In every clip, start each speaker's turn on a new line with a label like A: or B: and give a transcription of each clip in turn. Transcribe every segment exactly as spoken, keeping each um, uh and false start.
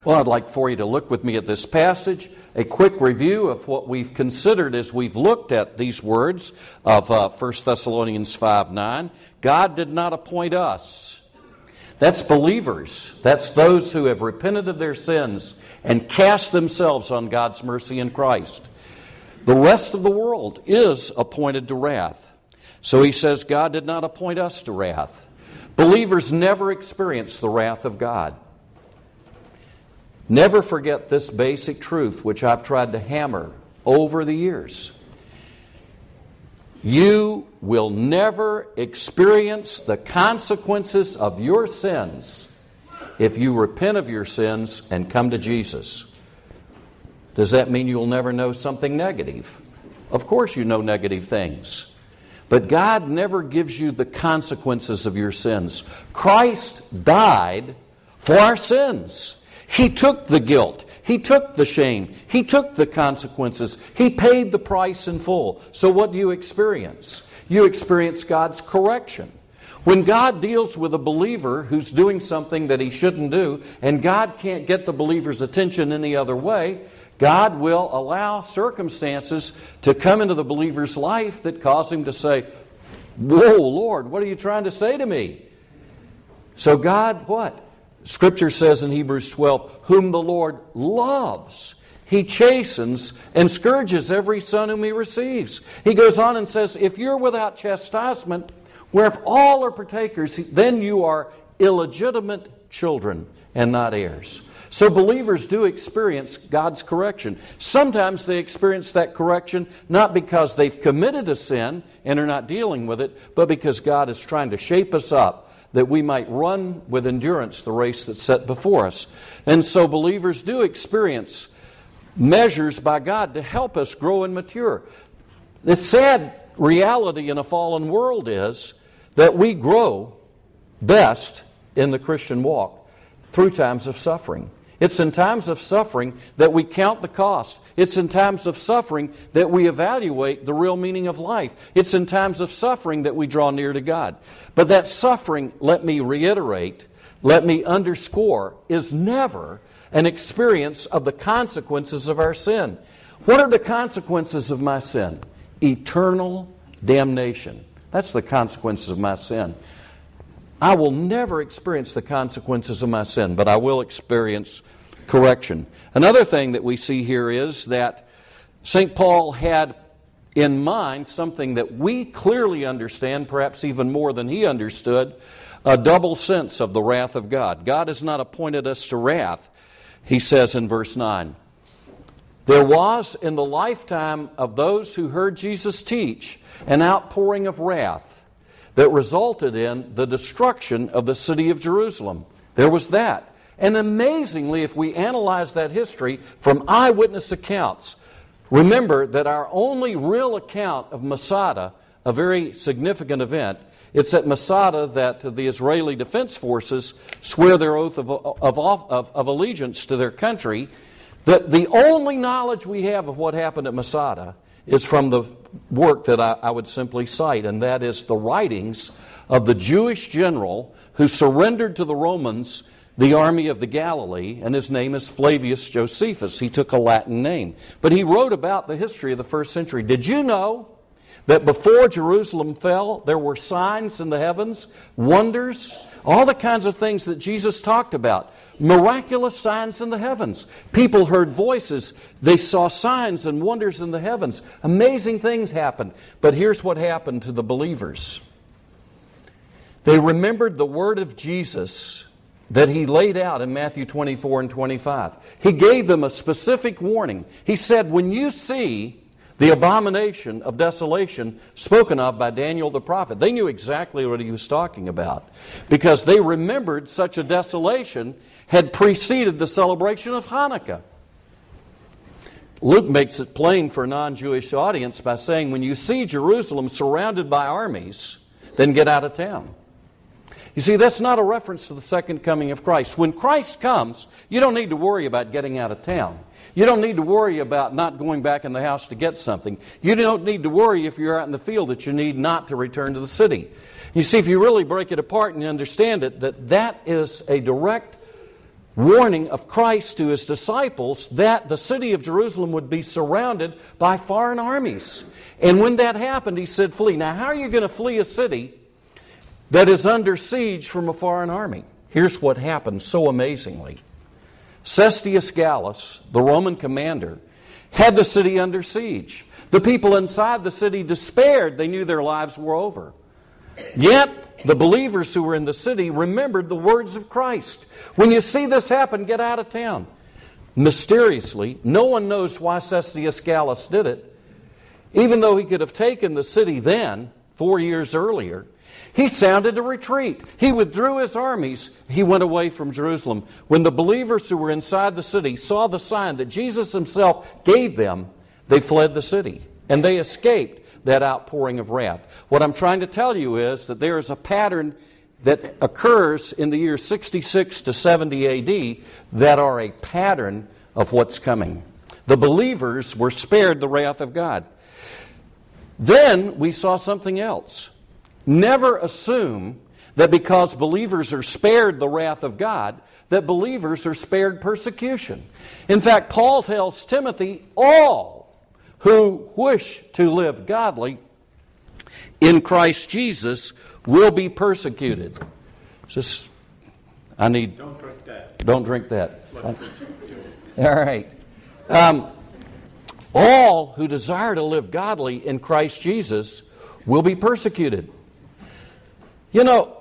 A: Well, I'd like for you to look with me at this passage, a quick review of what we've considered as we've looked at these words of uh, First Thessalonians five nine. God did not appoint us. That's believers. That's those who have repented of their sins and cast themselves on God's mercy in Christ. The rest of the world is appointed to wrath. So he says God did not appoint us to wrath. Believers never experience the wrath of God. Never forget this basic truth, which I've tried to hammer over the years. You will never experience the consequences of your sins if you repent of your sins and come to Jesus. Does that mean you'll never know something negative? Of course you know negative things. But God never gives you the consequences of your sins. Christ died for our sins. He took the guilt. He took the shame. He took the consequences. He paid the price in full. So what do you experience? You experience God's correction. When God deals with a believer who's doing something that he shouldn't do, and God can't get the believer's attention any other way, God will allow circumstances to come into the believer's life that cause him to say, "Whoa, Lord, what are you trying to say to me?" So God, what? Scripture says in Hebrews twelve, whom the Lord loves, He chastens and scourges every son whom He receives. He goes on and says, if you're without chastisement, where if all are partakers, then you are illegitimate children and not heirs. So believers do experience God's correction. Sometimes they experience that correction not because they've committed a sin and are not dealing with it, but because God is trying to shape us up that we might run with endurance the race that's set before us. And so believers do experience measures by God to help us grow and mature. The sad reality in a fallen world is that we grow best in the Christian walk through times of suffering. It's in times of suffering that we count the cost. It's in times of suffering that we evaluate the real meaning of life. It's in times of suffering that we draw near to God. But that suffering, let me reiterate, let me underscore, is never an experience of the consequences of our sin. What are the consequences of my sin? Eternal damnation. That's the consequences of my sin. I will never experience the consequences of my sin, but I will experience correction. Another thing that we see here is that Saint Paul had in mind something that we clearly understand, perhaps even more than he understood, a double sense of the wrath of God. God has not appointed us to wrath, he says in verse nine. There was in the lifetime of those who heard Jesus teach an outpouring of wrath that resulted in the destruction of the city of Jerusalem. There was that. And amazingly, if we analyze that history from eyewitness accounts, remember that our only real account of Masada, a very significant event, it's at Masada that the Israeli Defense Forces swear their oath of, of, of, of allegiance to their country. That the only knowledge we have of what happened at Masada is from the work that I, I would simply cite, and that is the writings of the Jewish general who surrendered to the Romans the army of the Galilee, and his name is Flavius Josephus. He took a Latin name. But he wrote about the history of the first century. Did you know that before Jerusalem fell, there were signs in the heavens, wonders, all the kinds of things that Jesus talked about? Miraculous signs in the heavens. People heard voices. They saw signs and wonders in the heavens. Amazing things happened. But here's what happened to the believers. They remembered the word of Jesus that He laid out in Matthew twenty-four and twenty-five. He gave them a specific warning. He said, when you see the abomination of desolation spoken of by Daniel the prophet, they knew exactly what he was talking about, because they remembered such a desolation had preceded the celebration of Hanukkah. Luke makes it plain for a non-Jewish audience by saying, when you see Jerusalem surrounded by armies, then get out of town. You see, that's not a reference to the second coming of Christ. When Christ comes, you don't need to worry about getting out of town. You don't need to worry about not going back in the house to get something. You don't need to worry if you're out in the field that you need not to return to the city. You see, if you really break it apart and you understand it, that that is a direct warning of Christ to his disciples that the city of Jerusalem would be surrounded by foreign armies. And when that happened, he said, flee. Now, how are you going to flee a city that is under siege from a foreign army? Here's what happened so amazingly. Cestius Gallus, the Roman commander, had the city under siege. The people inside the city despaired. They knew their lives were over. Yet, the believers who were in the city remembered the words of Christ. When you see this happen, get out of town. Mysteriously, no one knows why Cestius Gallus did it. Even though he could have taken the city then, four years earlier, he sounded a retreat. He withdrew his armies. He went away from Jerusalem. When the believers who were inside the city saw the sign that Jesus himself gave them, they fled the city, and they escaped that outpouring of wrath. What I'm trying to tell you is that there is a pattern that occurs in the years sixty-six to seventy A D that are a pattern of what's coming. The believers were spared the wrath of God. Then we saw something else. Never assume that because believers are spared the wrath of God, that believers are spared persecution. In fact, Paul tells Timothy, all who wish to live godly in Christ Jesus will be persecuted. Just, I need...
B: Don't drink that.
A: Don't drink that. All right. Um, all who desire to live godly in Christ Jesus will be persecuted. You know,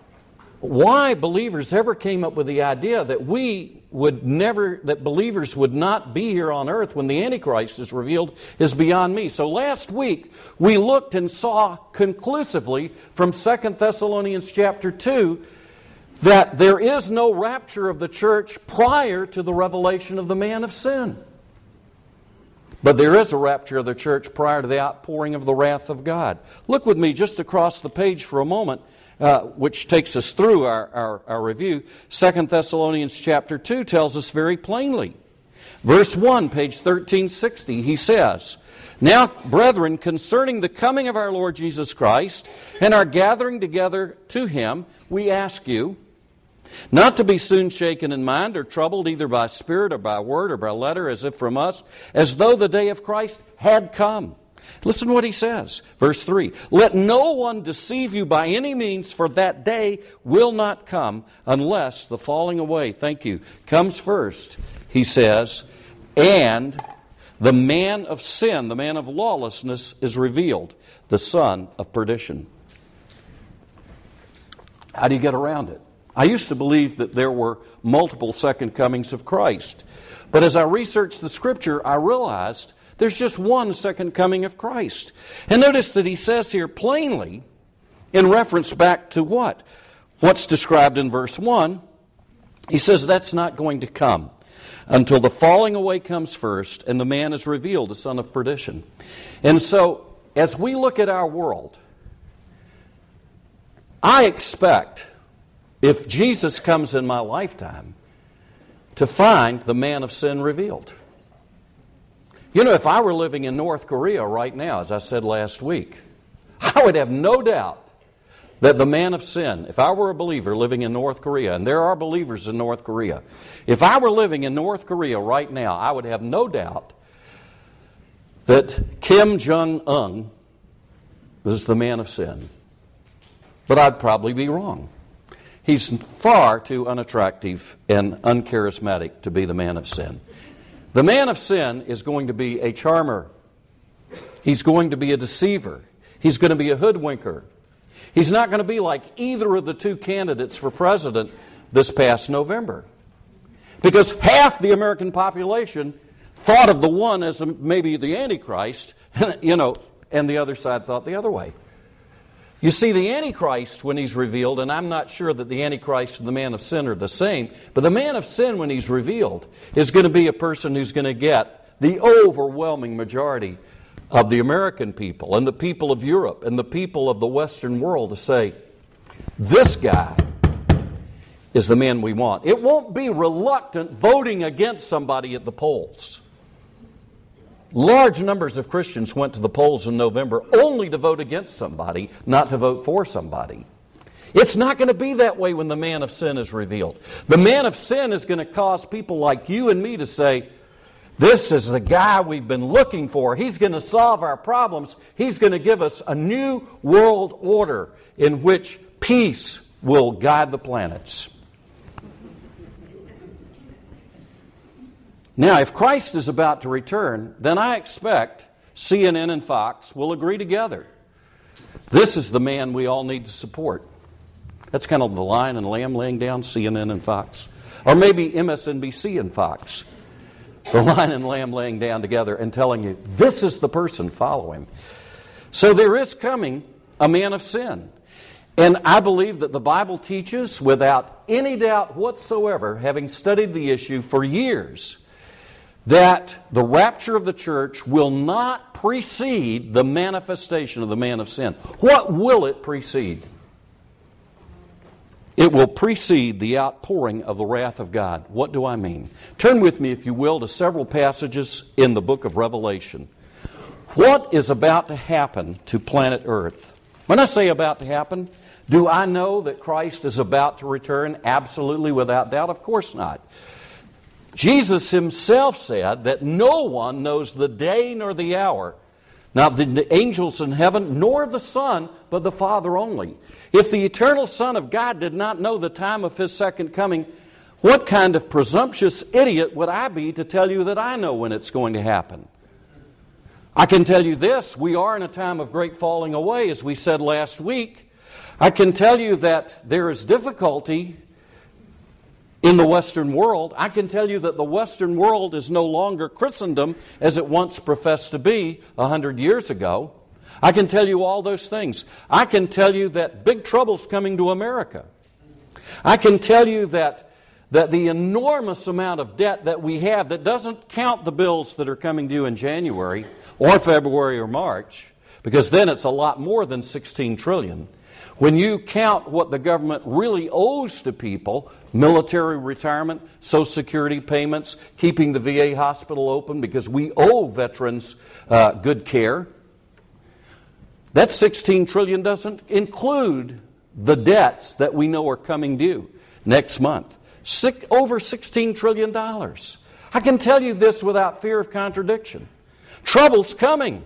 A: why believers ever came up with the idea that we would never, that believers would not be here on earth when the Antichrist is revealed is beyond me. So last week we looked and saw conclusively from Second Thessalonians chapter two that there is no rapture of the church prior to the revelation of the man of sin. But there is a rapture of the church prior to the outpouring of the wrath of God. Look with me just across the page for a moment. Uh, which takes us through our, our, our review. Second Thessalonians chapter two tells us very plainly. Verse one, page thirteen sixty, he says, Now, brethren, concerning the coming of our Lord Jesus Christ and our gathering together to Him, we ask you not to be soon shaken in mind or troubled either by spirit or by word or by letter as if from us, as though the day of Christ had come. Listen to what he says. Verse three. Let no one deceive you by any means, for that day will not come unless the falling away, thank you, comes first, he says, and the man of sin, the man of lawlessness is revealed, the son of perdition. How do you get around it? I used to believe that there were multiple second comings of Christ. But as I researched the Scripture, I realized there's just one second coming of Christ. And notice that he says here plainly, in reference back to what? What's described in verse one. He says that's not going to come until the falling away comes first and the man is revealed, the son of perdition. And so, as we look at our world, I expect, if Jesus comes in my lifetime, to find the man of sin revealed. You know, if I were living in North Korea right now, as I said last week, I would have no doubt that the man of sin, if I were a believer living in North Korea, and there are believers in North Korea, if I were living in North Korea right now, I would have no doubt that Kim Jong-un was the man of sin. But I'd probably be wrong. He's far too unattractive and uncharismatic to be the man of sin. The man of sin is going to be a charmer. He's going to be a deceiver. He's going to be a hoodwinker. He's not going to be like either of the two candidates for president this past November. Because half the American population thought of the one as maybe the Antichrist, you know, and the other side thought the other way. You see, the Antichrist, when he's revealed, and I'm not sure that the Antichrist and the man of sin are the same, but the man of sin, when he's revealed, is going to be a person who's going to get the overwhelming majority of the American people and the people of Europe and the people of the Western world to say, this guy is the man we want. It won't be reluctant voting against somebody at the polls. Large numbers of Christians went to the polls in November only to vote against somebody, not to vote for somebody. It's not going to be that way when the man of sin is revealed. The man of sin is going to cause people like you and me to say, this is the guy we've been looking for. He's going to solve our problems. He's going to give us a new world order in which peace will guide the planets. Now, if Christ is about to return, then I expect C N N and Fox will agree together. This is the man we all need to support. That's kind of the lion and lamb laying down, C N N and Fox. Or maybe M S N B C and Fox. The lion and lamb laying down together and telling you, this is the person, follow him. So there is coming a man of sin. And I believe that the Bible teaches, without any doubt whatsoever, having studied the issue for years, that the rapture of the church will not precede the manifestation of the man of sin. What will it precede? It will precede the outpouring of the wrath of God. What do I mean? Turn with me, if you will, to several passages in the book of Revelation. What is about to happen to planet Earth? When I say about to happen, do I know that Christ is about to return? Absolutely, without doubt? Of course not. Jesus himself said that no one knows the day nor the hour, not the angels in heaven, nor the Son, but the Father only. If the eternal Son of God did not know the time of His second coming, what kind of presumptuous idiot would I be to tell you that I know when it's going to happen? I can tell you this, we are in a time of great falling away, as we said last week. I can tell you that there is difficulty in the Western world. I can tell you that the Western world is no longer Christendom as it once professed to be a hundred years ago. I can tell you all those things. I can tell you that big trouble's coming to America. I can tell you that, that the enormous amount of debt that we have, that doesn't count the bills that are coming due in January or February or March, because then it's a lot more than sixteen trillion dollars. When you count what the government really owes to people, military retirement, Social Security payments, keeping the V A hospital open because we owe veterans uh, good care, that sixteen trillion dollars doesn't include the debts that we know are coming due next month. Six, over sixteen trillion dollars. I can tell you this without fear of contradiction. Trouble's coming.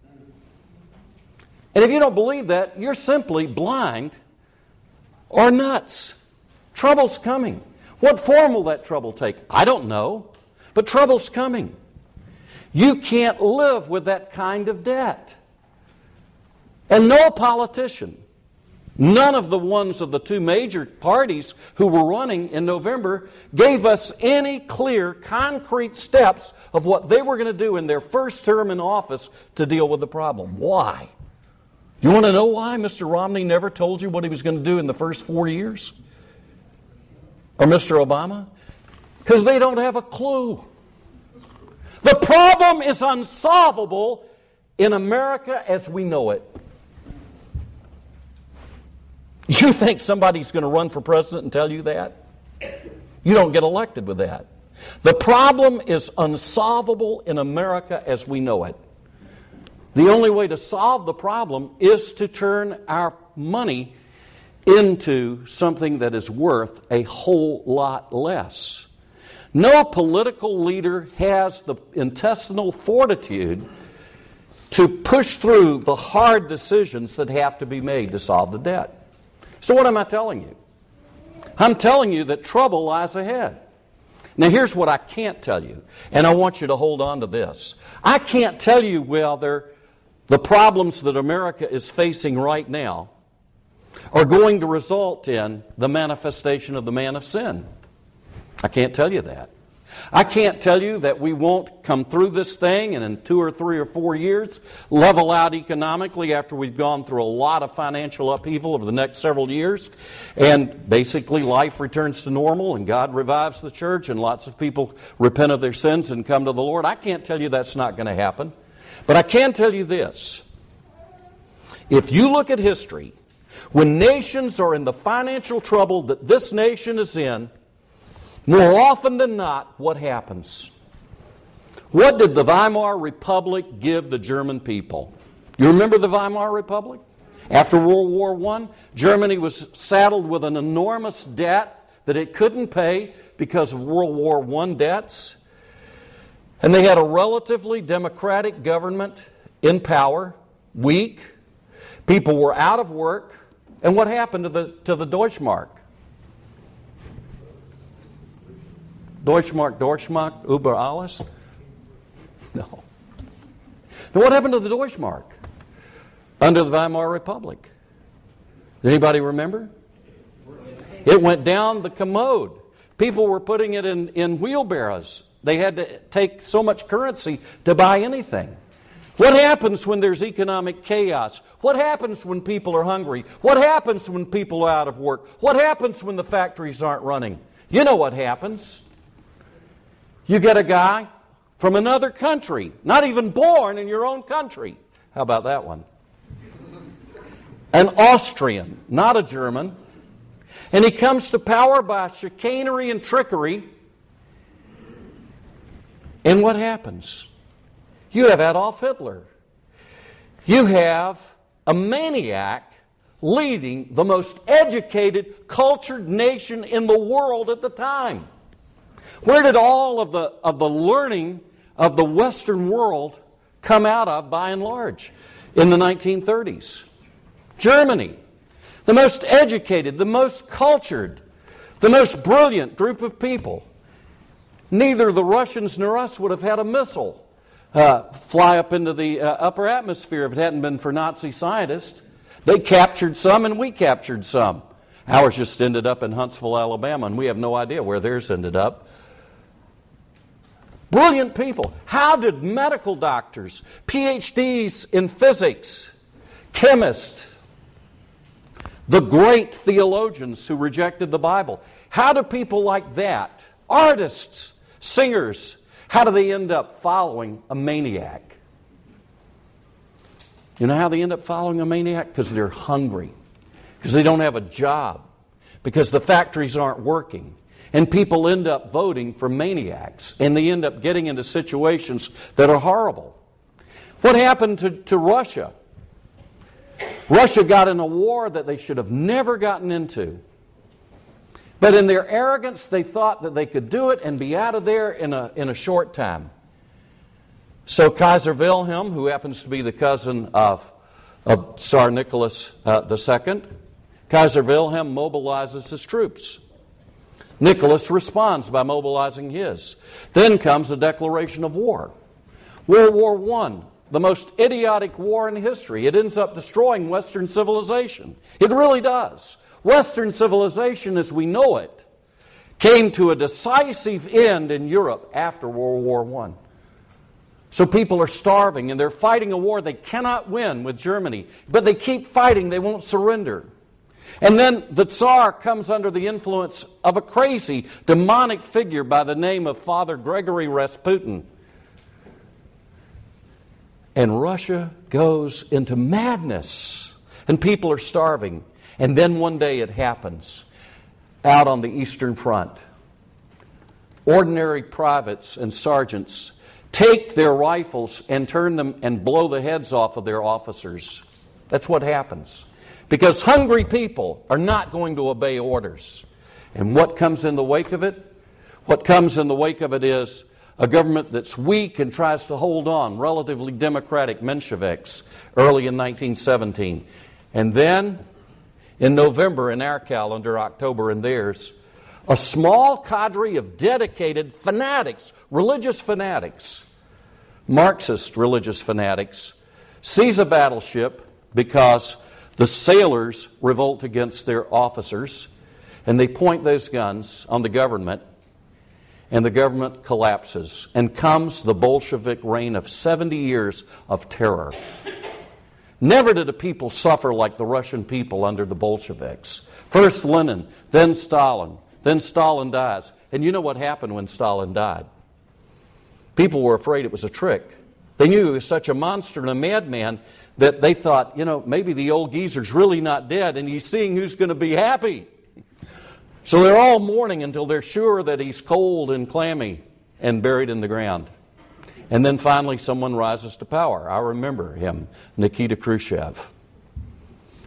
A: And if you don't believe that, you're simply blind or nuts. Trouble's coming. What form will that trouble take? I don't know. But trouble's coming. You can't live with that kind of debt. And no politician, none of the ones of the two major parties who were running in November gave us any clear, concrete steps of what they were going to do in their first term in office to deal with the problem. Why? You want to know why Mister Romney never told you what he was going to do in the first four years? Or Mister Obama? Because they don't have a clue. The problem is unsolvable in America as we know it. You think somebody's going to run for president and tell you that? You don't get elected with that. The problem is unsolvable in America as we know it. The only way to solve the problem is to turn our money into something that is worth a whole lot less. No political leader has the intestinal fortitude to push through the hard decisions that have to be made to solve the debt. So what am I telling you? I'm telling you that trouble lies ahead. Now here's what I can't tell you, and I want you to hold on to this. I can't tell you whether the problems that America is facing right now are going to result in the manifestation of the man of sin. I can't tell you that. I can't tell you that we won't come through this thing and in two or three or four years level out economically after we've gone through a lot of financial upheaval over the next several years, and basically life returns to normal and God revives the church and lots of people repent of their sins and come to the Lord. I can't tell you that's not going to happen. But I can tell you this. If you look at history, when nations are in the financial trouble that this nation is in, more often than not, what happens? What did the Weimar Republic give the German people? You remember the Weimar Republic? After World War One, Germany was saddled with an enormous debt that it couldn't pay because of World War One debts. And they had a relatively democratic government in power, weak. People were out of work. And what happened to the, to the Deutschmark? Deutschmark, Deutschmark, über alles? No. Now what happened to the Deutschmark under the Weimar Republic? Does anybody remember? It went down the commode. People were putting it in, in wheelbarrows. They had to take so much currency to buy anything. What happens when there's economic chaos? What happens when people are hungry? What happens when people are out of work? What happens when the factories aren't running? You know what happens. You get a guy from another country, not even born in your own country. How about that one? An Austrian, not a German. And he comes to power by chicanery and trickery. And what happens? You have Adolf Hitler. You have a maniac leading the most educated, cultured nation in the world at the time. Where did all of the, of the learning of the Western world come out of, by and large, in the nineteen thirties? Germany. The most educated, the most cultured, the most brilliant group of people. Neither the Russians nor us would have had a missile uh, fly up into the uh, upper atmosphere if it hadn't been for Nazi scientists. They captured some and we captured some. Ours just ended up in Huntsville, Alabama, and we have no idea where theirs ended up. Brilliant people. How did medical doctors, P H Ds in physics, chemists, the great theologians who rejected the Bible, how do people like that, artists, singers, how do they end up following a maniac? You know how they end up following a maniac? Because they're hungry. Because they don't have a job. Because the factories aren't working. And people end up voting for maniacs. And they end up getting into situations that are horrible. What happened to, to Russia? Russia got in a war that they should have never gotten into. But in their arrogance, they thought that they could do it and be out of there in a, in a short time. So Kaiser Wilhelm, who happens to be the cousin of, of Tsar Nicholas uh, the Second, Kaiser Wilhelm mobilizes his troops. Nicholas responds by mobilizing his. Then comes a declaration of war. World War One, the most idiotic war in history. It ends up destroying Western civilization. It really does. Western civilization as we know it came to a decisive end in Europe after World War One. So people are starving and they're fighting a war they cannot win with Germany. But they keep fighting, they won't surrender. And then the Tsar comes under the influence of a crazy, demonic figure by the name of Father Gregory Rasputin. And Russia goes into madness. And people are starving. And then one day it happens out on the Eastern Front. Ordinary privates and sergeants take their rifles and turn them and blow the heads off of their officers. That's what happens. Because hungry people are not going to obey orders. And what comes in the wake of it? What comes in the wake of it is a government that's weak and tries to hold on, relatively democratic Mensheviks, early in nineteen seventeen. And then, in November in our calendar, October in theirs, a small cadre of dedicated fanatics, religious fanatics, Marxist religious fanatics, seize a battleship because the sailors revolt against their officers, and they point those guns on the government, and the government collapses, and comes the Bolshevik reign of seventy years of terror. Never did a people suffer like the Russian people under the Bolsheviks. First Lenin, then Stalin, then Stalin dies. And you know what happened when Stalin died? People were afraid it was a trick. They knew he was such a monster and a madman that they thought, you know, maybe the old geezer's really not dead and he's seeing who's going to be happy. So they're all mourning until they're sure that he's cold and clammy and buried in the ground. And then finally someone rises to power. I remember him, Nikita Khrushchev.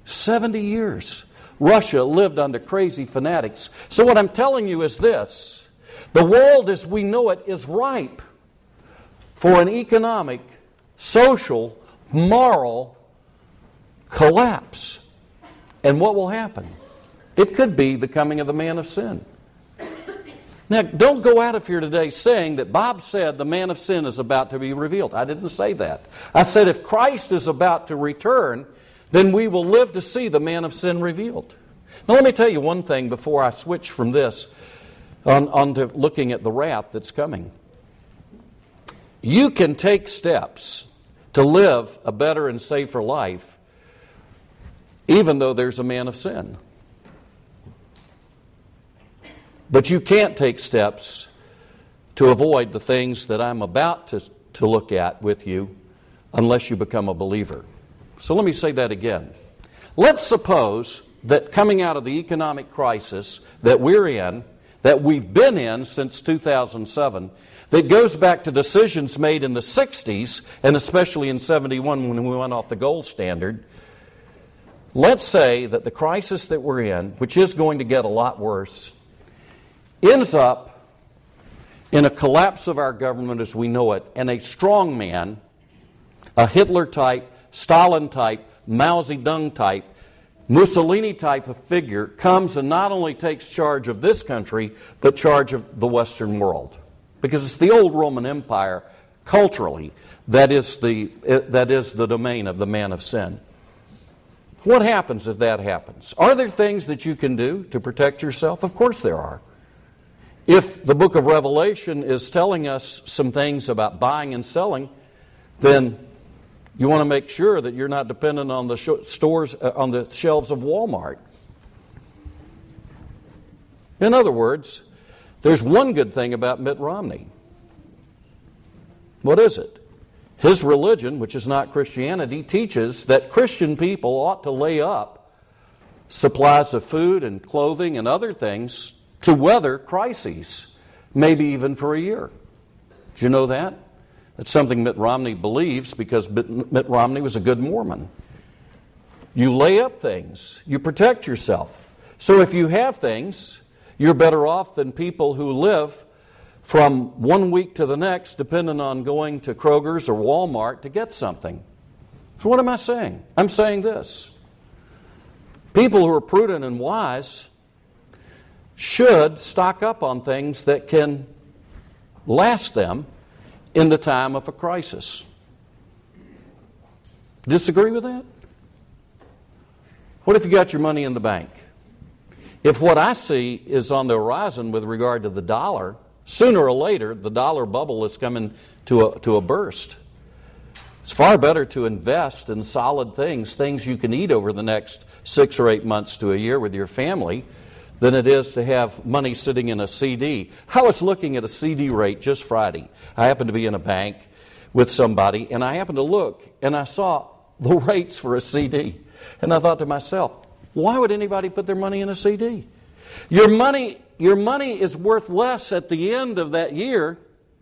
A: seventy years. Russia lived under crazy fanatics. So what I'm telling you is this. The world as we know it is ripe for an economic, social, moral collapse. And what will happen? It could be the coming of the man of sin. Now, don't go out of here today saying that Bob said the man of sin is about to be revealed. I didn't say that. I said if Christ is about to return, then we will live to see the man of sin revealed. Now let me tell you one thing before I switch from this on, on to looking at the wrath that's coming. You can take steps to live a better and safer life even though there's a man of sin. But you can't take steps to avoid the things that I'm about to, to look at with you unless you become a believer. So let me say that again. Let's suppose that coming out of the economic crisis that we're in, that we've been in since two thousand seven, that goes back to decisions made in the sixties, and especially in seventy-one when we went off the gold standard. Let's say that the crisis that we're in, which is going to get a lot worse, ends up in a collapse of our government as we know it, and a strong man, a Hitler type, Stalin type, Mao Zedong type, Mussolini type of figure comes and not only takes charge of this country, but charge of the Western world. Because it's the old Roman Empire, culturally, that is the, that is the domain of the man of sin. What happens if that happens? Are there things that you can do to protect yourself? Of course there are. If the book of Revelation is telling us some things about buying and selling, then you want to make sure that you're not dependent on the sh- stores, uh, on the shelves of Walmart. In other words, there's one good thing about Mitt Romney. What is it? His religion, which is not Christianity, teaches that Christian people ought to lay up supplies of food and clothing and other things to weather crises, maybe even for a year. Did you know that? That's something Mitt Romney believes because Mitt Romney was a good Mormon. You lay up things. You protect yourself. So if you have things, you're better off than people who live from one week to the next depending on going to Kroger's or Walmart to get something. So what am I saying? I'm saying this. People who are prudent and wise should stock up on things that can last them in the time of a crisis. Disagree with that? What if you got your money in the bank? If what I see is on the horizon with regard to the dollar, sooner or later the dollar bubble is coming to a, to a burst. It's far better to invest in solid things, things you can eat over the next six or eight months to a year with your family, than it is to have money sitting in a C D. I was looking at a C D rate just Friday. I happened to be in a bank with somebody, and I happened to look, and I saw the rates for a C D. And I thought to myself, why would anybody put their money in a C D? Your money, your money is worth less at the end of that year,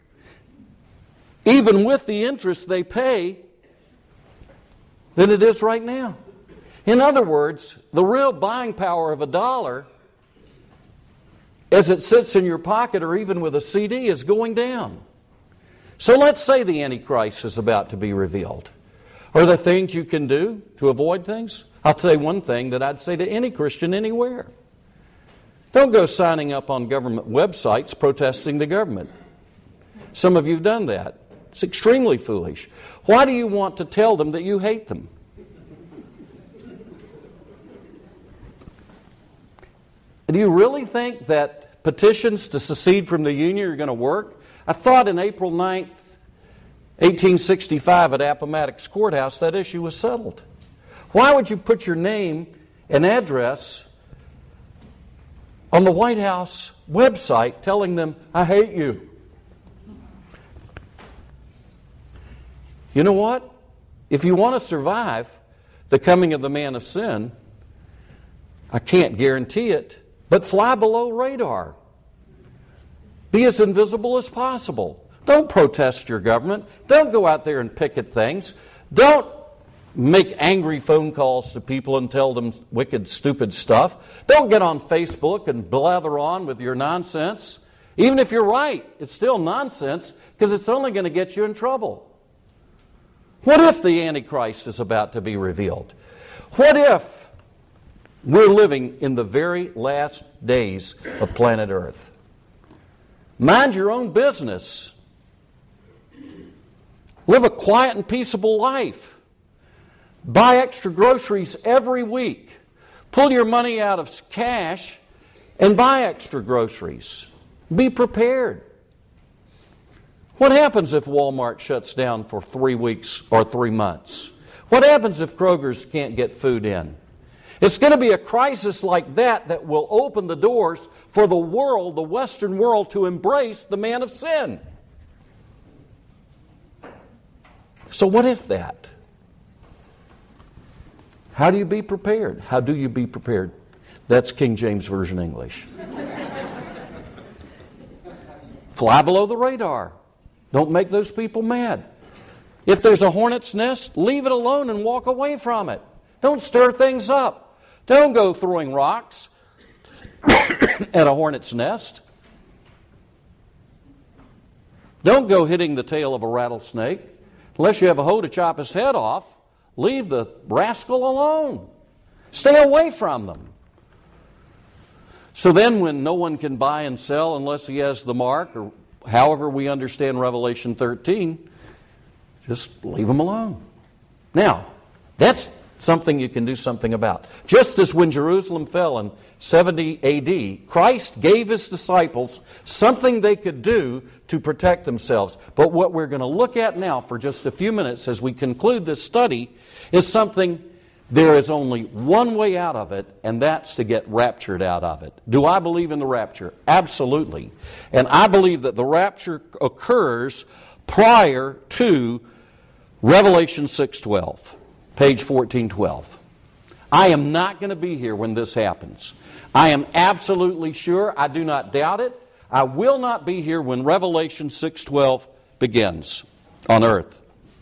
A: even with the interest they pay, than it is right now. In other words, the real buying power of a dollar as it sits in your pocket or even with a C D is going down. So let's say the Antichrist is about to be revealed. Are there things you can do to avoid things? I'll say one thing that I'd say to any Christian anywhere. Don't go signing up on government websites protesting the government. Some of you have done that. It's extremely foolish. Why do you want to tell them that you hate them? Do you really think that petitions to secede from the Union are going to work? I thought in April ninth, eighteen sixty-five at Appomattox Courthouse that issue was settled. Why would you put your name and address on the White House website telling them, I hate you? You know what? If you want to survive the coming of the man of sin, I can't guarantee it, but fly below radar. Be as invisible as possible. Don't protest your government. Don't go out there and picket things. Don't make angry phone calls to people and tell them wicked, stupid stuff. Don't get on Facebook and blather on with your nonsense. Even if you're right, it's still nonsense because it's only going to get you in trouble. What if the Antichrist is about to be revealed? What if we're living in the very last days of planet Earth? Mind your own business. Live a quiet and peaceable life. Buy extra groceries every week. Pull your money out of cash and buy extra groceries. Be prepared. What happens if Walmart shuts down for three weeks or three months? What happens if Kroger's can't get food in? It's going to be a crisis like that that will open the doors for the world, the Western world, to embrace the man of sin. So what if that? How do you be prepared? How do you be prepared? That's King James Version English. Fly below the radar. Don't make those people mad. If there's a hornet's nest, leave it alone and walk away from it. Don't stir things up. Don't go throwing rocks at a hornet's nest. Don't go hitting the tail of a rattlesnake. Unless you have a hoe to chop his head off, leave the rascal alone. Stay away from them. So then when no one can buy and sell unless he has the mark, or however we understand Revelation thirteen, just leave them alone. Now, that's something you can do something about. Just as when Jerusalem fell in seventy A D, Christ gave His disciples something they could do to protect themselves. But what we're going to look at now for just a few minutes as we conclude this study is something, there is only one way out of it, and that's to get raptured out of it. Do I believe in the rapture? Absolutely. And I believe that the rapture occurs prior to Revelation six twelve. Page fourteen twelve. I am not going to be here when this happens. I am absolutely sure, I do not doubt it, I will not be here when Revelation six twelve begins on earth.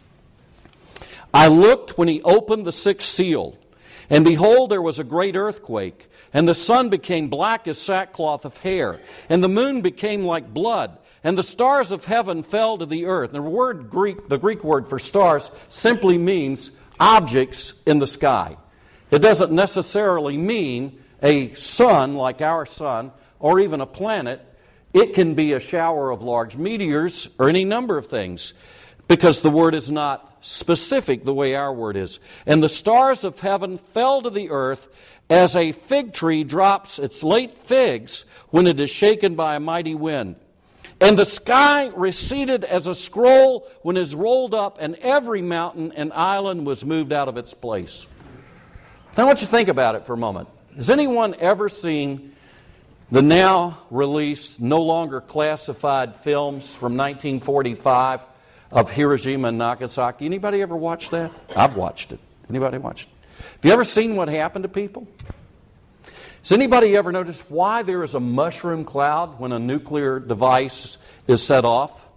A: I looked when He opened the sixth seal, and behold, there was a great earthquake, and the sun became black as sackcloth of hair, and the moon became like blood, and the stars of heaven fell to the earth. And the word Greek, the Greek word for stars, simply means objects in the sky. It doesn't necessarily mean a sun like our sun or even a planet. It can be a shower of large meteors or any number of things because the word is not specific the way our word is. And the stars of heaven fell to the earth as a fig tree drops its late figs when it is shaken by a mighty wind. And the sky receded as a scroll when it is rolled up, and every mountain and island was moved out of its place. Now I want you to think about it for a moment. Has anyone ever seen the now released, no longer classified films from nineteen forty-five of Hiroshima and Nagasaki? Anybody ever watched that? I've watched it. Anybody watched it? Have you ever seen what happened to people? Has anybody ever noticed why there is a mushroom cloud when a nuclear device is set off?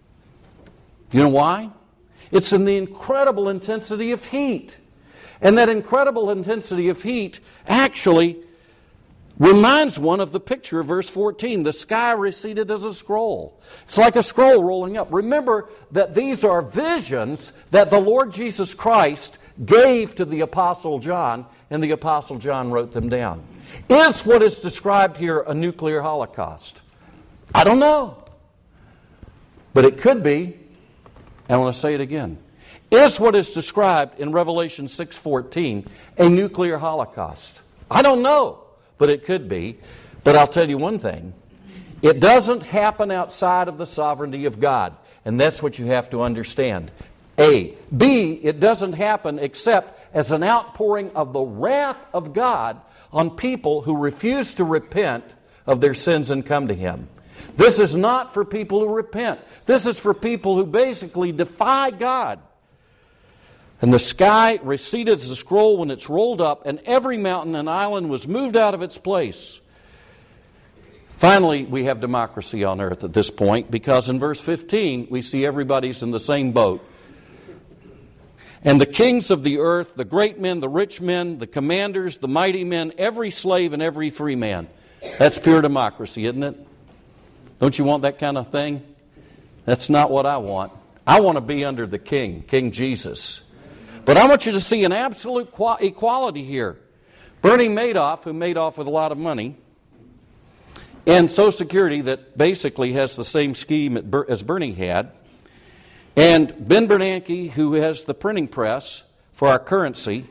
A: You know why? It's in the incredible intensity of heat. And that incredible intensity of heat actually reminds one of the picture of verse fourteen. The sky receded as a scroll. It's like a scroll rolling up. Remember that these are visions that the Lord Jesus Christ gave to the Apostle John, and the Apostle John wrote them down. Is what is described here a nuclear holocaust? I don't know. But it could be. And I want to say it again. Is what is described in Revelation six fourteen a nuclear holocaust? I don't know, but it could be. But I'll tell you one thing. It doesn't happen outside of the sovereignty of God. And that's what you have to understand. A. B. It doesn't happen except as an outpouring of the wrath of God on people who refuse to repent of their sins and come to Him. This is not for people who repent. This is for people who basically defy God. And the sky receded as a scroll when it's rolled up, and every mountain and island was moved out of its place. Finally, we have democracy on earth at this point, because in verse fifteen, we see everybody's in the same boat. And the kings of the earth, the great men, the rich men, the commanders, the mighty men, every slave and every free man. That's pure democracy, isn't it? Don't you want that kind of thing? That's not what I want. I want to be under the King, King Jesus. But I want you to see an absolute equality here. Bernie Madoff, who made off with a lot of money, and Social Security that basically has the same scheme as Bernie had, and Ben Bernanke, who has the printing press for our currency,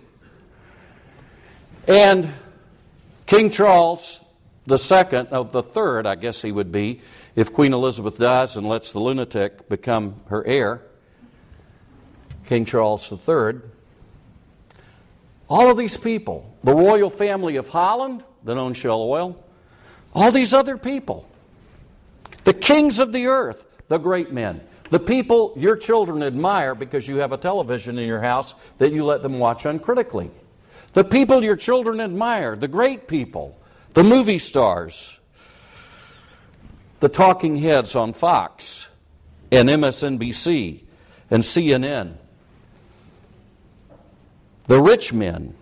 A: and King Charles the second, no, the third, I guess he would be, if Queen Elizabeth dies and lets the lunatic become her heir, King Charles the third. All of these people, the royal family of Holland that owns Shell Oil, all these other people, the kings of the earth, the great men, the people your children admire because you have a television in your house that you let them watch uncritically. The people your children admire, the great people, the movie stars, the talking heads on Fox and M S N B C and C N N, the rich men,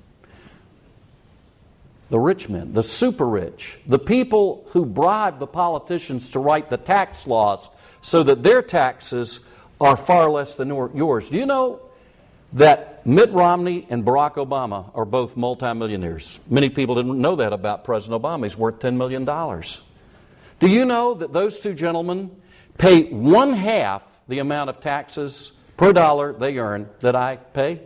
A: the rich men, the super rich, the people who bribe the politicians to write the tax laws so that their taxes are far less than yours. Do you know that Mitt Romney and Barack Obama are both multimillionaires? Many people didn't know that about President Obama. He's worth ten million dollars. Do you know that those two gentlemen pay one half the amount of taxes per dollar they earn that I pay?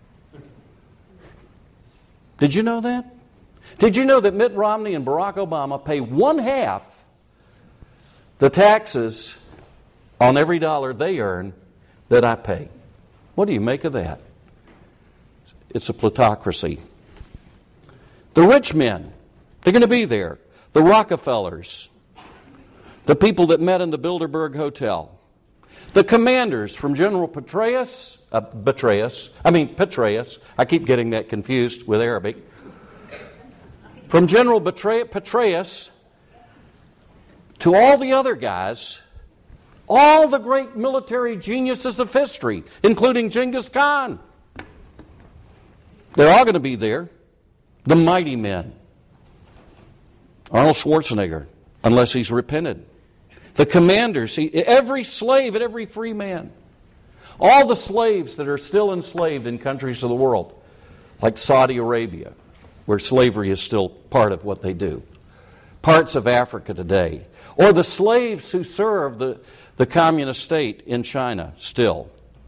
A: Did you know that? Did you know that Mitt Romney and Barack Obama pay one half the taxes on every dollar they earn that I pay? What do you make of that? It's a plutocracy. The rich men, they're going to be there. The Rockefellers, the people that met in the Bilderberg Hotel, the commanders from General Petraeus, uh, Petraeus, I mean Petraeus, I keep getting that confused with Arabic, from General Petraeus to all the other guys, all the great military geniuses of history, including Genghis Khan. They're all going to be there. The mighty men. Arnold Schwarzenegger, unless he's repented. The commanders, he, every slave and every free man. All the slaves that are still enslaved in countries of the world, like Saudi Arabia, where slavery is still part of what they do. Parts of Africa today. Or the slaves who serve the, the communist state in China still.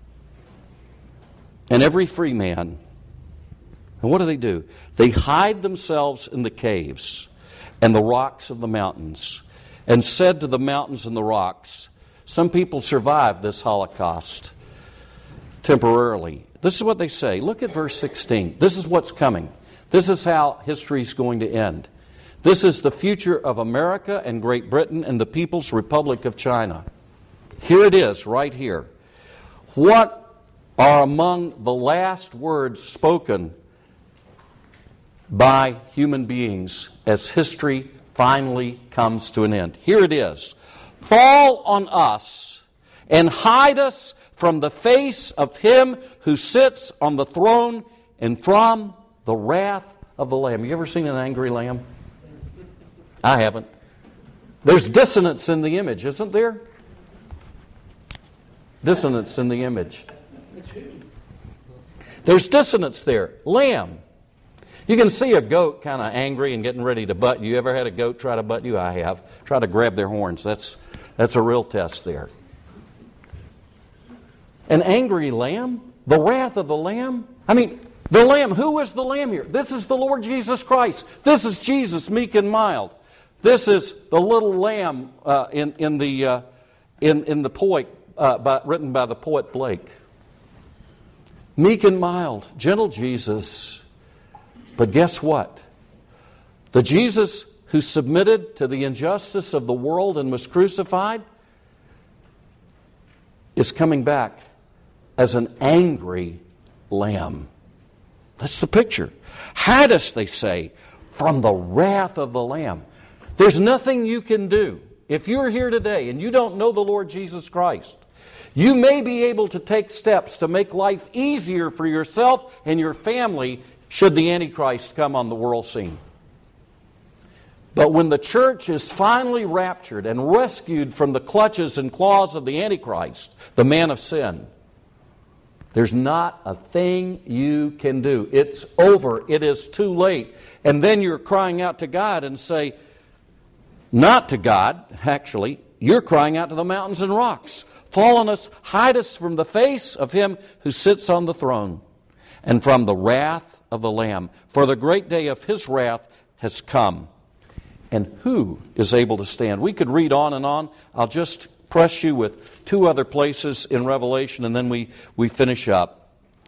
A: And every free man. And what do they do? They hide themselves in the caves and the rocks of the mountains, and said to the mountains and the rocks, some people survived this Holocaust temporarily. This is what they say. Look at verse sixteen. This is what's coming. This is how history is going to end. This is the future of America and Great Britain and the People's Republic of China. Here it is, right here. What are among the last words spoken by human beings as history finally comes to an end? Here it is. Fall on us and hide us from the face of him who sits on the throne and from the wrath of the Lamb. You ever seen an angry lamb? I haven't. There's dissonance in the image, isn't there? Dissonance in the image. There's dissonance there. Lamb. You can see a goat kind of angry and getting ready to butt you. You ever had a goat try to butt you? I have. Try to grab their horns. That's, that's a real test there. An angry lamb? The wrath of the Lamb? I mean, the Lamb. Who is the Lamb here? This is the Lord Jesus Christ. This is Jesus, meek and mild. This is the little lamb uh, in, in, the, uh, in, in the poet, uh, by, written by the poet Blake. Meek and mild, gentle Jesus. But guess what? The Jesus who submitted to the injustice of the world and was crucified is coming back as an angry lamb. That's the picture. Hide us, they say, from the wrath of the Lamb. There's nothing you can do. If you're here today and you don't know the Lord Jesus Christ, You may be able to take steps to make life easier for yourself and your family should the Antichrist come on the world scene. But when the church is finally raptured and rescued from the clutches and claws of the Antichrist, the man of sin, there's not a thing you can do. It's over. It is too late. And then you're crying out to God and say, not to God, actually, you're crying out to the mountains and rocks. Fall on us, hide us from the face of Him who sits on the throne, and from the wrath of the Lamb. For the great day of His wrath has come. And who is able to stand? We could read on and on. I'll just press you with two other places in Revelation, and then we, we finish up.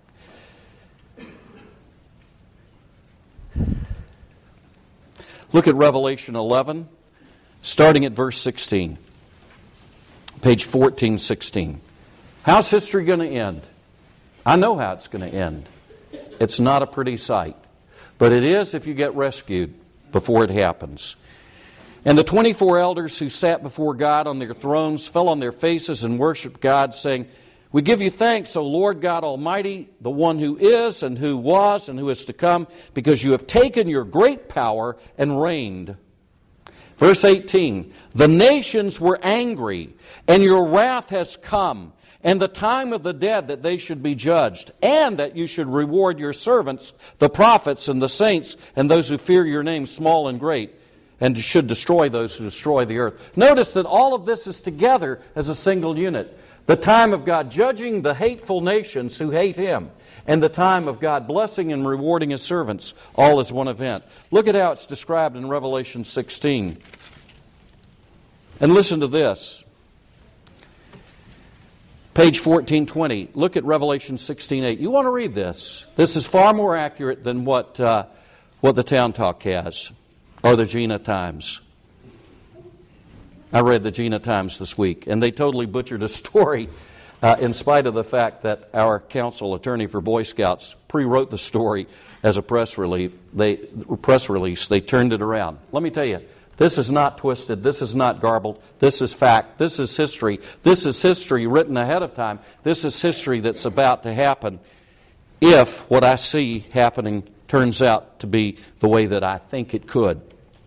A: Look at Revelation eleven, starting at verse sixteen. Page fourteen sixteen. How's history going to end? I know how it's going to end. It's not a pretty sight. But it is if you get rescued before it happens. And the twenty-four elders who sat before God on their thrones fell on their faces and worshiped God, saying, We give you thanks, O Lord God Almighty, the one who is and who was and who is to come, because you have taken your great power and reigned. Verse eighteen, The nations were angry, and your wrath has come, and the time of the dead that they should be judged, and that you should reward your servants, the prophets and the saints, and those who fear your name, small and great, and should destroy those who destroy the earth. Notice that all of this is together as a single unit. The time of God judging the hateful nations who hate Him, and the time of God blessing and rewarding His servants, all as one event. Look at how it's described in Revelation sixteen. And listen to this. Page fourteen twenty. Look at Revelation sixteen eight. You want to read this. This is far more accurate than what, uh, what the Town Talk has, or the Gina Times. I read the Gina Times this week, and they totally butchered a story uh, in spite of the fact that our council attorney for Boy Scouts pre-wrote the story as a press release. They, press release. They turned it around. Let me tell you, this is not twisted. This is not garbled. This is fact. This is history. This is history written ahead of time. This is history that's about to happen if what I see happening turns out to be the way that I think it could.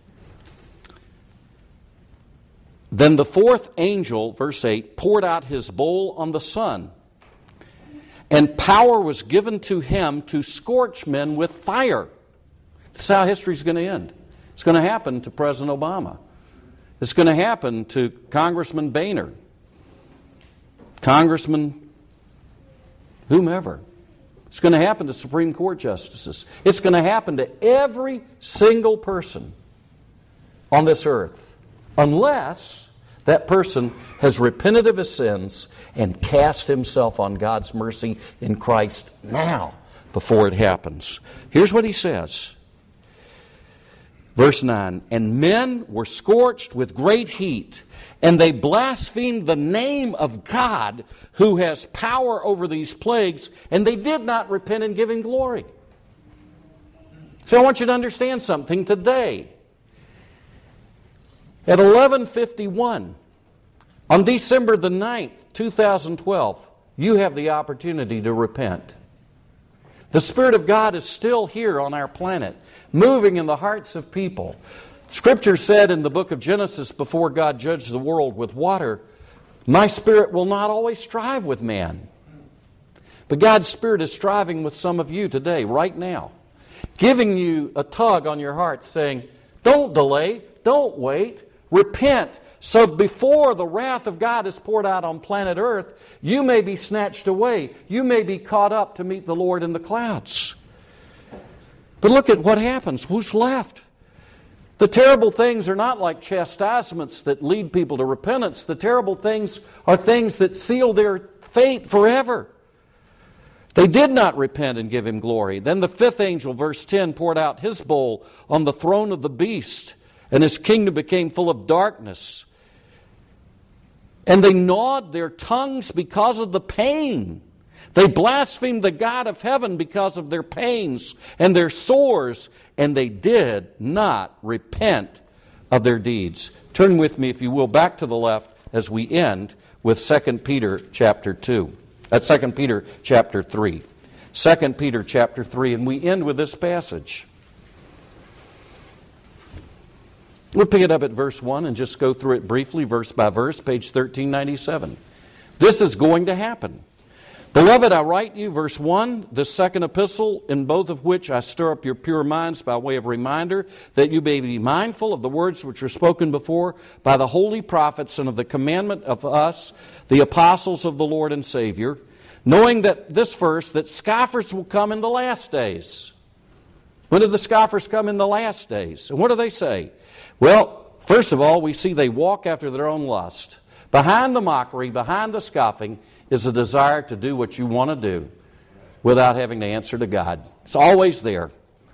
A: Then the fourth angel, verse eight, poured out his bowl on the sun, and power was given to him to scorch men with fire. That's how history's going to end. It's going to happen to President Obama. It's going to happen to Congressman Boehner, Congressman whomever. It's going to happen to Supreme Court justices. It's going to happen to every single person on this earth, unless that person has repented of his sins and cast himself on God's mercy in Christ now, before it happens. Here's what he says. Verse nine, And men were scorched with great heat, and they blasphemed the name of God, who has power over these plagues, and they did not repent and give Him glory. So I want you to understand something today. At eleven fifty-one, on December the ninth, two thousand twelve, you have the opportunity to repent. The Spirit of God is still here on our planet, moving in the hearts of people. Scripture said in the book of Genesis, before God judged the world with water, My Spirit will not always strive with man. But God's Spirit is striving with some of you today, right now, giving you a tug on your heart, saying, don't delay, don't wait, repent, so before the wrath of God is poured out on planet Earth, you may be snatched away. You may be caught up to meet the Lord in the clouds. But look at what happens. Who's left? The terrible things are not like chastisements that lead people to repentance. The terrible things are things that seal their fate forever. They did not repent and give Him glory. Then the fifth angel, verse ten, poured out his bowl on the throne of the beast, and his kingdom became full of darkness. And they gnawed their tongues because of the pain. They blasphemed the God of heaven because of their pains and their sores, and they did not repent of their deeds. Turn with me, if you will, back to the left as we end with Second Peter chapter two. That's Second Peter chapter three. Second Peter chapter three, and we end with this passage. We'll pick it up at verse one and just go through it briefly, verse by verse, page thirteen ninety-seven. This is going to happen. Beloved, I write you, verse one, this second epistle, in both of which I stir up your pure minds by way of reminder, that you may be mindful of the words which were spoken before by the holy prophets, and of the commandment of us, the apostles of the Lord and Savior, knowing that this verse, that scoffers will come in the last days. When do the scoffers come in the last days? And what do they say? Well, first of all, we see they walk after their own lust. Behind the mockery, behind the scoffing, is a desire to do what you want to do without having to answer to God. It's always there.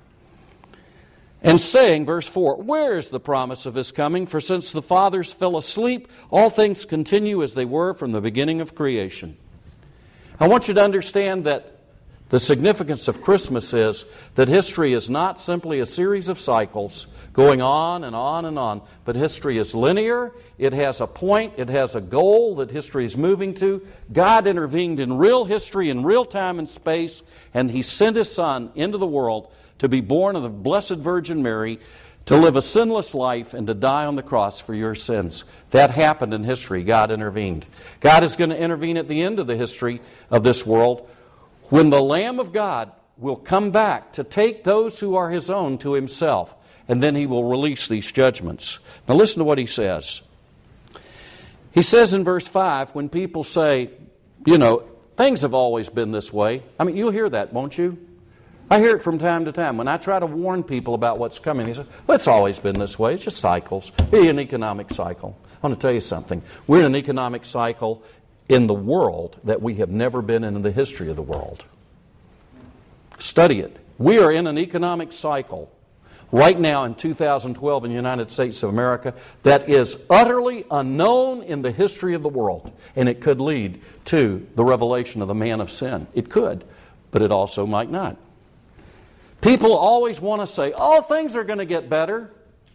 A: And saying, verse four, where is the promise of His coming? For since the fathers fell asleep, all things continue as they were from the beginning of creation. I want you to understand that the significance of Christmas is that history is not simply a series of cycles going on and on and on, but history is linear. It has a point. It has a goal that history is moving to. God intervened in real history, in real time and space, and He sent His Son into the world to be born of the Blessed Virgin Mary, to live a sinless life, and to die on the cross for your sins. That happened in history. God intervened. God is going to intervene at the end of the history of this world, when the Lamb of God will come back to take those who are His own to Himself, and then He will release these judgments. Now listen to what He says. He says in verse five, when people say, you know, things have always been this way. I mean, you'll hear that, won't you? I hear it from time to time. When I try to warn people about what's coming, he says, well, it's always been this way. It's just cycles. It's an economic cycle. I want to tell you something. We're in an economic cycle in the world that we have never been in in the history of the world. Study it. We are in an economic cycle right now in two thousand twelve in the United States of America that is utterly unknown in the history of the world. And it could lead to the revelation of the man of sin. It could, but it also might not. People always want to say, oh, things are going to get better.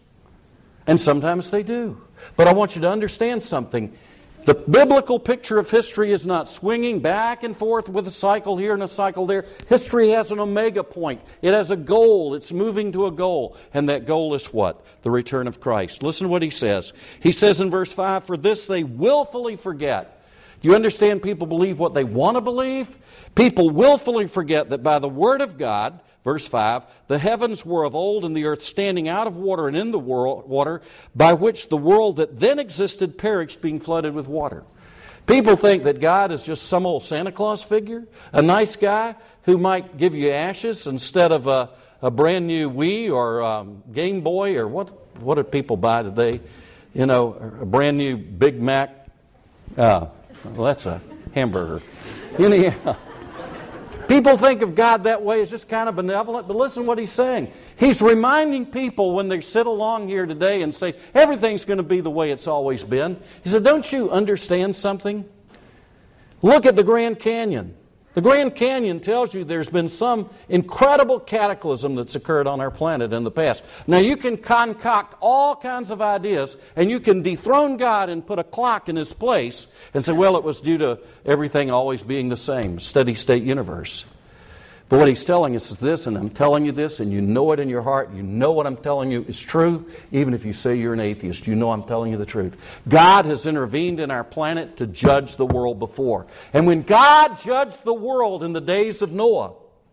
A: And sometimes they do. But I want you to understand something. The biblical picture of history is not swinging back and forth with a cycle here and a cycle there. History has an omega point. It has a goal. It's moving to a goal. And that goal is what? The return of Christ. Listen to what he says. He says in verse five, for this they willfully forget. Do you understand people believe what they want to believe? People willfully forget that by the word of God, verse five, the heavens were of old and the earth standing out of water and in the world, water, by which the world that then existed perished, being flooded with water. People think that God is just some old Santa Claus figure, a nice guy who might give you ashes instead of a, a brand new Wii or um, Game Boy, or what what do people buy today? You know, a brand new Big Mac. Uh, well, that's a hamburger. Anyhow. People think of God that way as just kind of benevolent, but listen to what he's saying. He's reminding people when they sit along here today and say, everything's going to be the way it's always been. He said, don't you understand something? Look at the Grand Canyon. The Grand Canyon tells you there's been some incredible cataclysm that's occurred on our planet in the past. Now you can concoct all kinds of ideas, and you can dethrone God and put a clock in His place and say, well, it was due to everything always being the same, steady state universe. But what he's telling us is this, and I'm telling you this, and you know it in your heart. You know what I'm telling you is true. Even if you say you're an atheist, you know I'm telling you the truth. God has intervened in our planet to judge the world before. And when God judged the world in the days of Noah,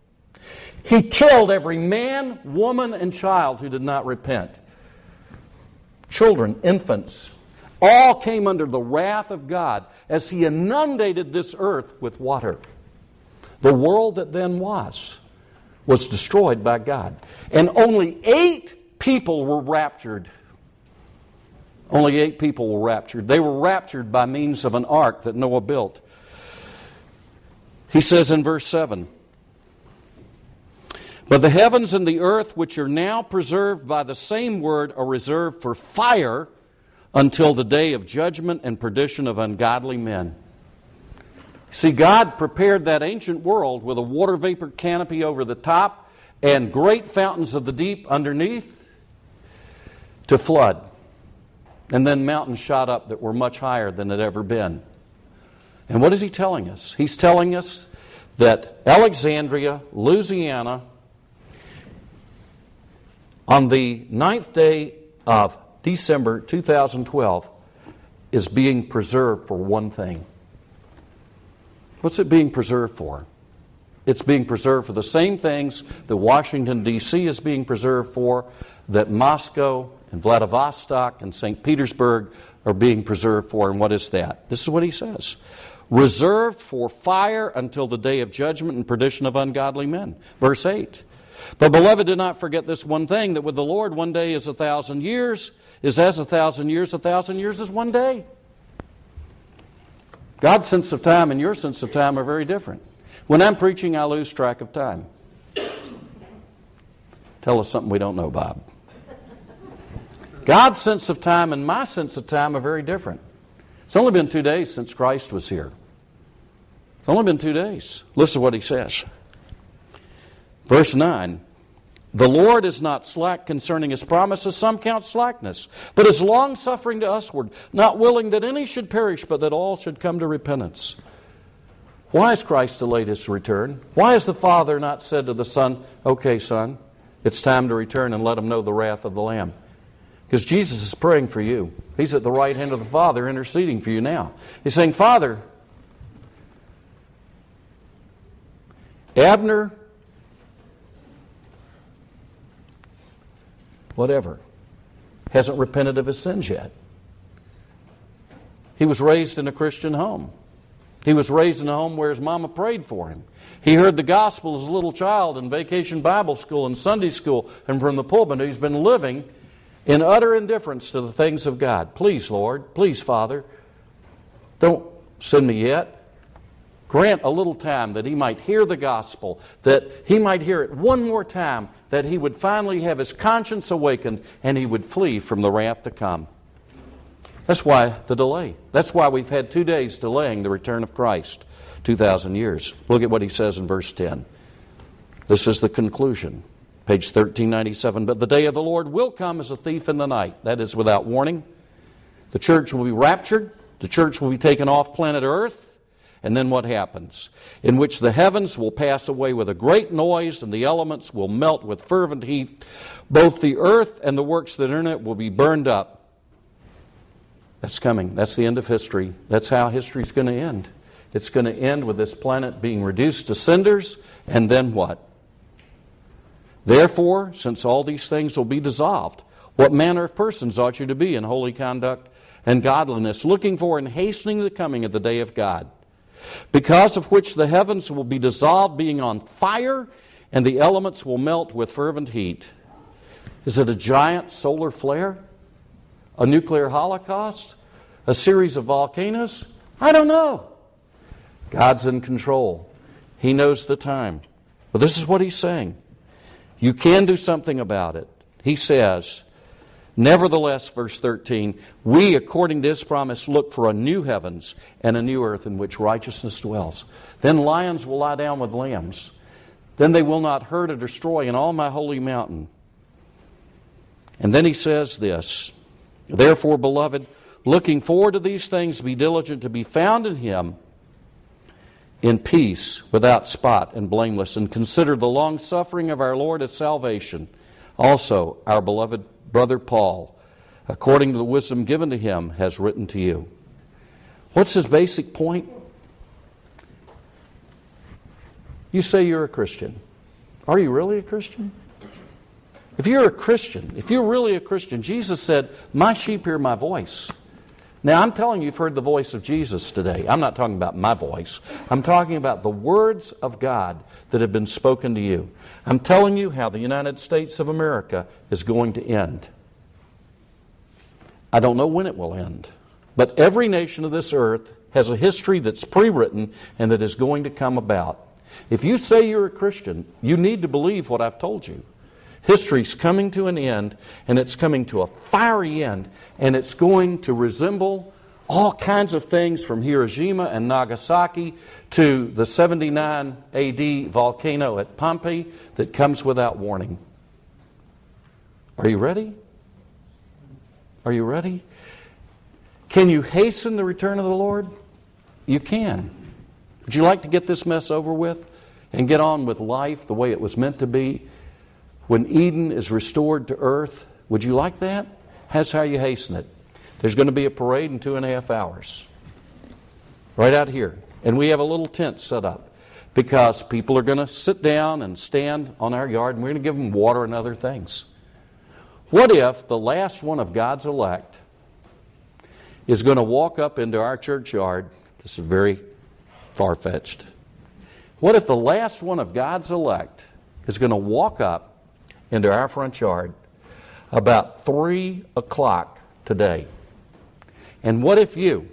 A: He killed every man, woman, and child who did not repent. Children, infants, all came under the wrath of God as He inundated this earth with water. The world that then was, was destroyed by God. And only eight people were raptured. Only eight people were raptured. They were raptured by means of an ark that Noah built. He says in verse seven, but the heavens and the earth, which are now preserved by the same word, are reserved for fire until the day of judgment and perdition of ungodly men. See, God prepared that ancient world with a water vapor canopy over the top and great fountains of the deep underneath to flood. And then mountains shot up that were much higher than had ever been. And what is he telling us? He's telling us that Alexandria, Louisiana, on the ninth day of December two thousand twelve, is being preserved for one thing. What's it being preserved for? It's being preserved for the same things that Washington, D C is being preserved for, that Moscow and Vladivostok and Saint Petersburg are being preserved for. And what is that? This is what he says. Reserved for fire until the day of judgment and perdition of ungodly men. Verse eight. But, beloved, do not forget this one thing, that with the Lord one day is a thousand years, is as a thousand years, a thousand years is one day. God's sense of time and your sense of time are very different. When I'm preaching, I lose track of time. Tell us something we don't know, Bob. God's sense of time and my sense of time are very different. It's only been two days since Christ was here. It's only been two days. Listen to what he says. Verse nine, the Lord is not slack concerning his promises, some count slackness, but is long-suffering to usward, not willing that any should perish, but that all should come to repentance. Why has Christ delayed his return? Why has the Father not said to the Son, okay, Son, it's time to return, and let him know the wrath of the Lamb? Because Jesus is praying for you. He's at the right hand of the Father interceding for you now. He's saying, Father, Abner, whatever, hasn't repented of his sins yet. He was raised in a Christian home. He was raised in a home where his mama prayed for him. He heard the gospel as a little child in vacation Bible school and Sunday school and from the pulpit. He's been living in utter indifference to the things of God. Please, Lord, please, Father, don't send me yet. Grant a little time that he might hear the gospel, that he might hear it one more time, that he would finally have his conscience awakened and he would flee from the wrath to come. That's why the delay. That's why we've had two days delaying the return of Christ, two thousand years. Look at what he says in verse ten. This is the conclusion. Page thirteen ninety-seven. But the day of the Lord will come as a thief in the night. That is without warning. The church will be raptured. The church will be taken off planet Earth. And then what happens? In which the heavens will pass away with a great noise, and the elements will melt with fervent heat. Both the earth and the works that are in it will be burned up. That's coming. That's the end of history. That's how history's going to end. It's going to end with this planet being reduced to cinders, and then what? Therefore, since all these things will be dissolved, what manner of persons ought you to be in holy conduct and godliness, looking for and hastening the coming of the day of God? Because of which the heavens will be dissolved, being on fire, and the elements will melt with fervent heat. Is it a giant solar flare? A nuclear holocaust? A series of volcanoes? I don't know. God's in control. He knows the time. But this is what he's saying. You can do something about it. He says, nevertheless, verse thirteen, we, according to his promise, look for a new heavens and a new earth in which righteousness dwells. Then lions will lie down with lambs. Then they will not hurt or destroy in all my holy mountain. And then he says this, therefore, beloved, looking forward to these things, be diligent to be found in him, in peace, without spot and blameless, and consider the long-suffering of our Lord as salvation. Also, our beloved brother Paul, according to the wisdom given to him, has written to you. What's his basic point? You say you're a Christian. Are you really a Christian? If you're a Christian, if you're really a Christian, Jesus said, my sheep hear my voice. Now, I'm telling you, you've heard the voice of Jesus today. I'm not talking about my voice. I'm talking about the words of God that have been spoken to you. I'm telling you how the United States of America is going to end. I don't know when it will end. But every nation of this earth has a history that's pre-written and that is going to come about. If you say you're a Christian, you need to believe what I've told you. History's coming to an end, and it's coming to a fiery end, and it's going to resemble all kinds of things from Hiroshima and Nagasaki to the seventy-nine A D volcano at Pompeii that comes without warning. Are you ready? Are you ready? Can you hasten the return of the Lord? You can. Would you like to get this mess over with and get on with life the way it was meant to be? When Eden is restored to earth, would you like that? That's how you hasten it. There's going to be a parade in two and a half hours. Right out here. And we have a little tent set up because people are going to sit down and stand on our yard and we're going to give them water and other things. What if the last one of God's elect is going to walk up into our churchyard? This is very far-fetched. What if the last one of God's elect is going to walk up into our front yard about three o'clock today? And what if you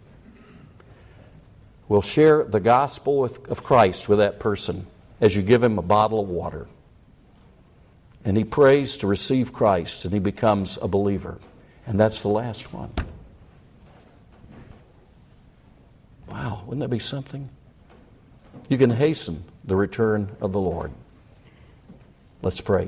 A: will share the gospel with, of Christ with that person as you give him a bottle of water? And he prays to receive Christ and he becomes a believer. And that's the last one. Wow, wouldn't that be something? You can hasten the return of the Lord. Let's pray.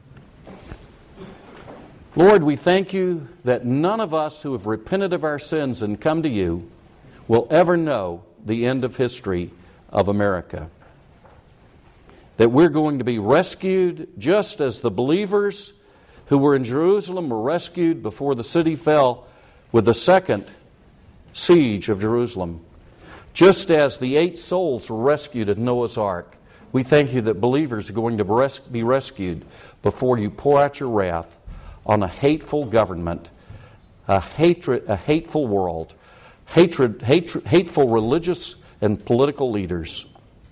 A: Lord, we thank you that none of us who have repented of our sins and come to you will ever know the end of history of America. That we're going to be rescued just as the believers who were in Jerusalem were rescued before the city fell with the second siege of Jerusalem. Just as the eight souls were rescued at Noah's Ark, we thank you that believers are going to res- be rescued before you pour out your wrath on a hateful government, a hatred, a hateful world, hatred, hatred, hateful religious and political leaders.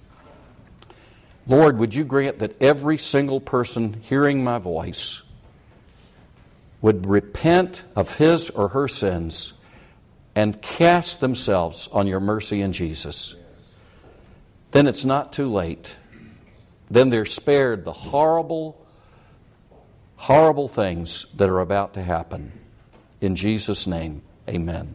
A: Lord, would you grant that every single person hearing my voice would repent of his or her sins and cast themselves on your mercy in Jesus. Then it's not too late. Then they're spared the horrible, horrible things that are about to happen. In Jesus' name, amen.